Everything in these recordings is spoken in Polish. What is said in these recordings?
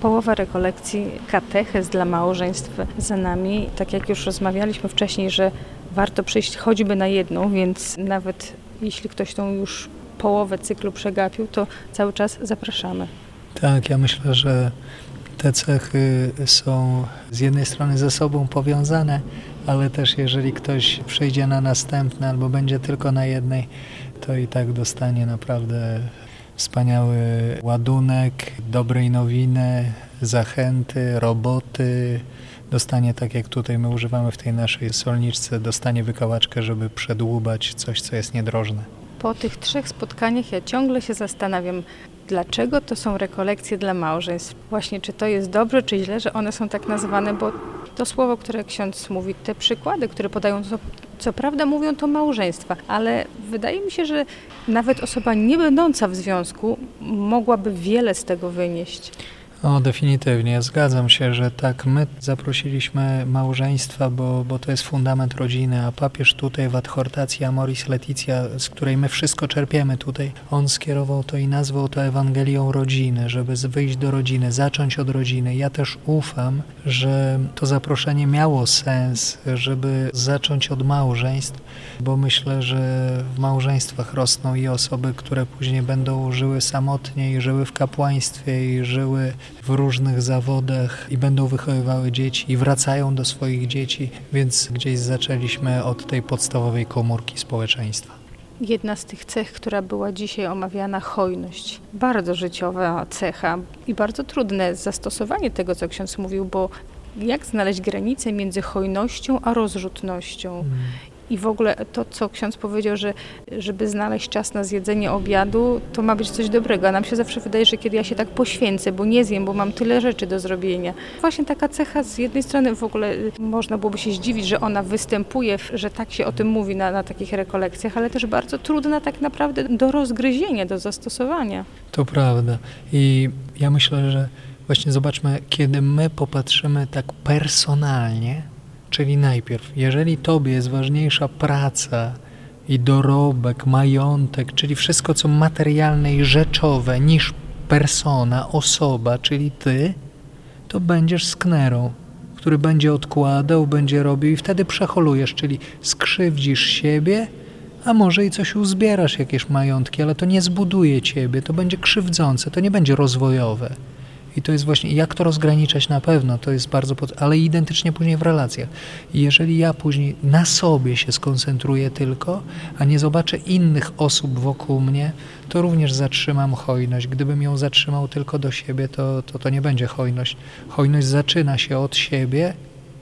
Połowa rekolekcji, katechez dla małżeństw za nami. Tak jak już rozmawialiśmy wcześniej, że warto przyjść choćby na jedną, więc nawet jeśli ktoś tą już połowę cyklu przegapił, to cały czas zapraszamy. Tak, ja myślę, że te cechy są z jednej strony ze sobą powiązane, ale też jeżeli ktoś przyjdzie na następne albo będzie tylko na jednej, to i tak dostanie naprawdę wspaniały ładunek, dobrej nowiny, zachęty, roboty. Dostanie, tak jak tutaj my używamy w tej naszej solniczce, dostanie wykałaczkę, żeby przedłubać coś, co jest niedrożne. Po tych 3 spotkaniach ja ciągle się zastanawiam, dlaczego to są rekolekcje dla małżeństw. Właśnie czy to jest dobrze, czy źle, że one są tak nazywane, bo to słowo, które ksiądz mówi, te przykłady, które podają, to co prawda mówią to małżeństwa, ale wydaje mi się, że nawet osoba nie będąca w związku mogłaby wiele z tego wynieść. O, definitywnie. Zgadzam się, że tak, my zaprosiliśmy małżeństwa, bo to jest fundament rodziny, a papież tutaj w adhortacji Amoris Laetitia, z której my wszystko czerpiemy tutaj, on skierował to i nazwał to Ewangelią rodziny, żeby wyjść do rodziny, zacząć od rodziny. Ja też ufam, że to zaproszenie miało sens, żeby zacząć od małżeństw, bo myślę, że w małżeństwach rosną i osoby, które później będą żyły samotnie i żyły w kapłaństwie i żyły w różnych zawodach i będą wychowywały dzieci i wracają do swoich dzieci, więc gdzieś zaczęliśmy od tej podstawowej komórki społeczeństwa. Jedna z tych cech, która była dzisiaj omawiana, hojność. Bardzo życiowa cecha i bardzo trudne zastosowanie tego, co ksiądz mówił, bo jak znaleźć granicę między hojnością a rozrzutnością? I w ogóle to, co ksiądz powiedział, że żeby znaleźć czas na zjedzenie obiadu, to ma być coś dobrego. A nam się zawsze wydaje, że kiedy ja się tak poświęcę, bo nie zjem, bo mam tyle rzeczy do zrobienia. Właśnie taka cecha z jednej strony w ogóle można byłoby się zdziwić, że ona występuje, że tak się o tym mówi na takich rekolekcjach, ale też bardzo trudna tak naprawdę do rozgryzienia, do zastosowania. To prawda. I ja myślę, że właśnie zobaczmy, kiedy my popatrzymy tak personalnie, czyli najpierw, jeżeli tobie jest ważniejsza praca i dorobek, majątek, czyli wszystko co materialne i rzeczowe niż persona, osoba, czyli ty, to będziesz sknerą, który będzie odkładał, będzie robił i wtedy przeholujesz, czyli skrzywdzisz siebie, a może i coś uzbierasz, jakieś majątki, ale to nie zbuduje ciebie, to będzie krzywdzące, to nie będzie rozwojowe. I to jest właśnie, jak to rozgraniczać na pewno, to jest bardzo, ale identycznie później w relacjach. I jeżeli ja później na sobie się skoncentruję tylko, a nie zobaczę innych osób wokół mnie, to również zatrzymam hojność. Gdybym ją zatrzymał tylko do siebie, to nie będzie hojność. Hojność zaczyna się od siebie,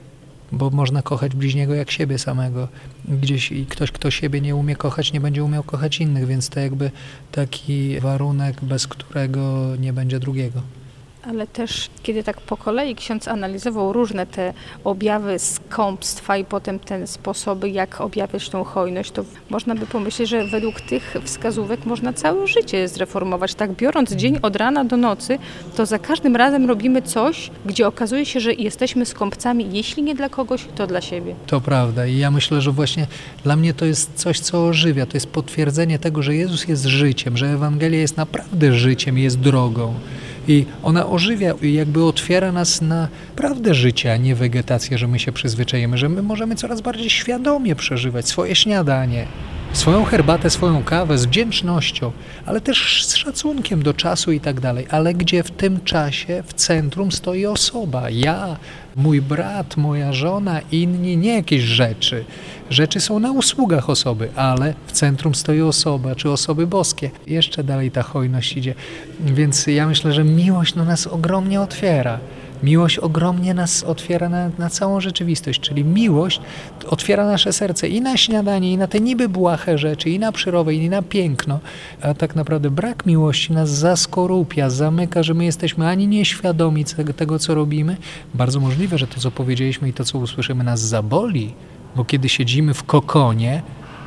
bo można kochać bliźniego jak siebie samego. Gdzieś i ktoś, kto siebie nie umie kochać, nie będzie umiał kochać innych, więc to jakby taki warunek, bez którego nie będzie drugiego. Ale też, kiedy tak po kolei ksiądz analizował różne te objawy skąpstwa i potem te sposoby, jak objawiać tą hojność, to można by pomyśleć, że według tych wskazówek można całe życie zreformować. Tak biorąc dzień od rana do nocy, to za każdym razem robimy coś, gdzie okazuje się, że jesteśmy skąpcami, jeśli nie dla kogoś, to dla siebie. To prawda i ja myślę, że właśnie dla mnie to jest coś, co ożywia, to jest potwierdzenie tego, że Jezus jest życiem, że Ewangelia jest naprawdę życiem, jest drogą. I ona ożywia i jakby otwiera nas na prawdę życia, a nie wegetację, że my się przyzwyczajemy, że my możemy coraz bardziej świadomie przeżywać swoje śniadanie, swoją herbatę, swoją kawę z wdzięcznością, ale też z szacunkiem do czasu i tak dalej. Ale gdzie w tym czasie w centrum stoi osoba, ja, mój brat, moja żona, inni, nie jakieś rzeczy. Rzeczy są na usługach osoby, ale w centrum stoi osoba, czy osoby boskie. Jeszcze dalej ta hojność idzie. Więc ja myślę, że miłość nas ogromnie otwiera. Miłość ogromnie nas otwiera na całą rzeczywistość, czyli miłość otwiera nasze serce i na śniadanie, i na te niby błahe rzeczy, i na przyrodę, i na piękno, a tak naprawdę brak miłości nas zaskorupia, zamyka, że my jesteśmy ani nieświadomi tego, co robimy. Bardzo możliwe, że to, co powiedzieliśmy i to, co usłyszymy, nas zaboli, bo kiedy siedzimy w kokonie,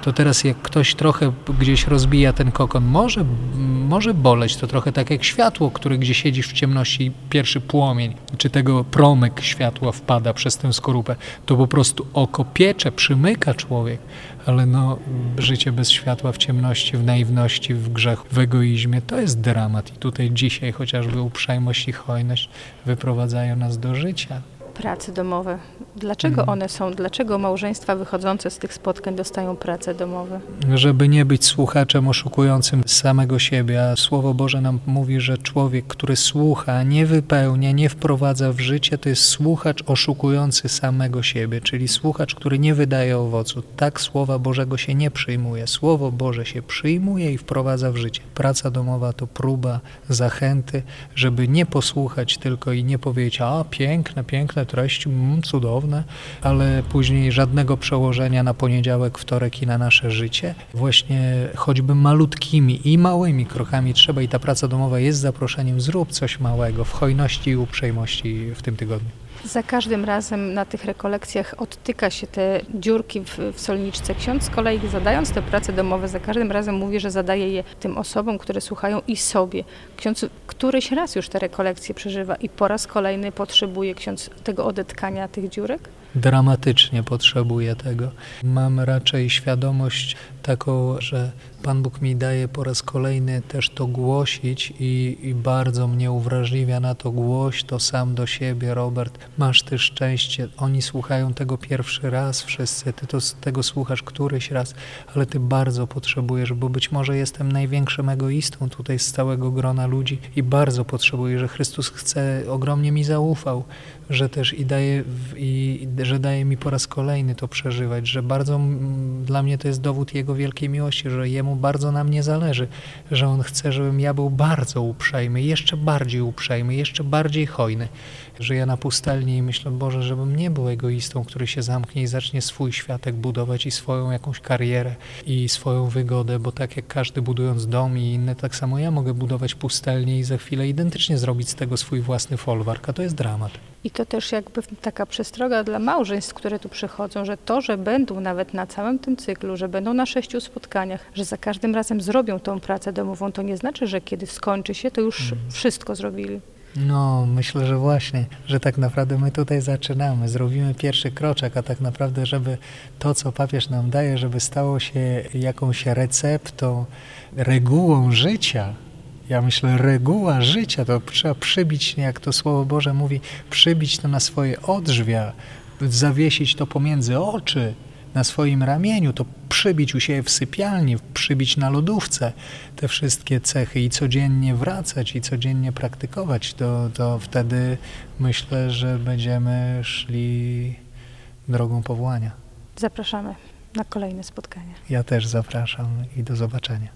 to teraz jak ktoś trochę gdzieś rozbija ten kokon, może boleć to trochę tak jak światło, które gdzie siedzisz w ciemności i pierwszy płomień, czy tego promyk światła wpada przez tę skorupę, to po prostu oko piecze, przymyka człowiek, ale no życie bez światła w ciemności, w naiwności, w grzechu, w egoizmie, to jest dramat i tutaj dzisiaj chociażby uprzejmość i hojność wyprowadzają nas do życia. Prace domowe. Dlaczego one są? Dlaczego małżeństwa wychodzące z tych spotkań dostają prace domowe? Żeby nie być słuchaczem oszukującym samego siebie, a Słowo Boże nam mówi, że człowiek, który słucha, nie wypełnia, nie wprowadza w życie, to jest słuchacz oszukujący samego siebie, czyli słuchacz, który nie wydaje owocu. Tak Słowa Bożego się nie przyjmuje. Słowo Boże się przyjmuje i wprowadza w życie. Praca domowa to próba zachęty, żeby nie posłuchać tylko i nie powiedzieć, a piękne treści, cudowne, ale później żadnego przełożenia na poniedziałek, wtorek i na nasze życie. Właśnie choćby malutkimi i małymi krokami trzeba i ta praca domowa jest zaproszeniem, zrób coś małego w hojności i uprzejmości w tym tygodniu. Za każdym razem na tych rekolekcjach odtyka się te dziurki w solniczce. Ksiądz z kolei zadając te prace domowe, za każdym razem mówi, że zadaje je tym osobom, które słuchają i sobie. Ksiądz któryś raz już te rekolekcje przeżywa i po raz kolejny potrzebuje ksiądz tego odetkania tych dziurek? Dramatycznie potrzebuję tego. Mam raczej świadomość taką, że Pan Bóg mi daje po raz kolejny też to głosić i bardzo mnie uwrażliwia na to. Głoś to sam do siebie, Robert. Masz ty szczęście. Oni słuchają tego pierwszy raz wszyscy. Ty tego słuchasz któryś raz, ale ty bardzo potrzebujesz, bo być może jestem największym egoistą tutaj z całego grona ludzi i bardzo potrzebuję, że Chrystus ogromnie mi zaufał, że też że daje mi po raz kolejny to przeżywać, że bardzo dla mnie to jest dowód Jego wielkiej miłości, że Jemu bardzo na mnie zależy, że On chce, żebym ja był bardzo uprzejmy, jeszcze bardziej hojny, że ja na pustelni i myślę, Boże, żebym nie był egoistą, który się zamknie i zacznie swój światek budować i swoją jakąś karierę i swoją wygodę, bo tak jak każdy budując dom i inne, tak samo ja mogę budować pustelnię i za chwilę identycznie zrobić z tego swój własny folwark, a to jest dramat. I to też jakby taka przestroga dla małżeństw, które tu przychodzą, że to, że będą nawet na całym tym cyklu, że będą na 6 spotkaniach, że za każdym razem zrobią tą pracę domową, to nie znaczy, że kiedy skończy się, to już wszystko zrobili. No, myślę, że właśnie, że tak naprawdę my tutaj zaczynamy, zrobimy pierwszy kroczek, a tak naprawdę, żeby to, co papież nam daje, żeby stało się jakąś receptą, regułą życia. Ja myślę, reguła życia, to trzeba przybić, jak to Słowo Boże mówi, przybić to na swoje odrzwia, zawiesić to pomiędzy oczy, na swoim ramieniu, to przybić u siebie w sypialni, przybić na lodówce te wszystkie cechy i codziennie wracać i codziennie praktykować, to wtedy myślę, że będziemy szli drogą powołania. Zapraszamy na kolejne spotkania. Ja też zapraszam i do zobaczenia.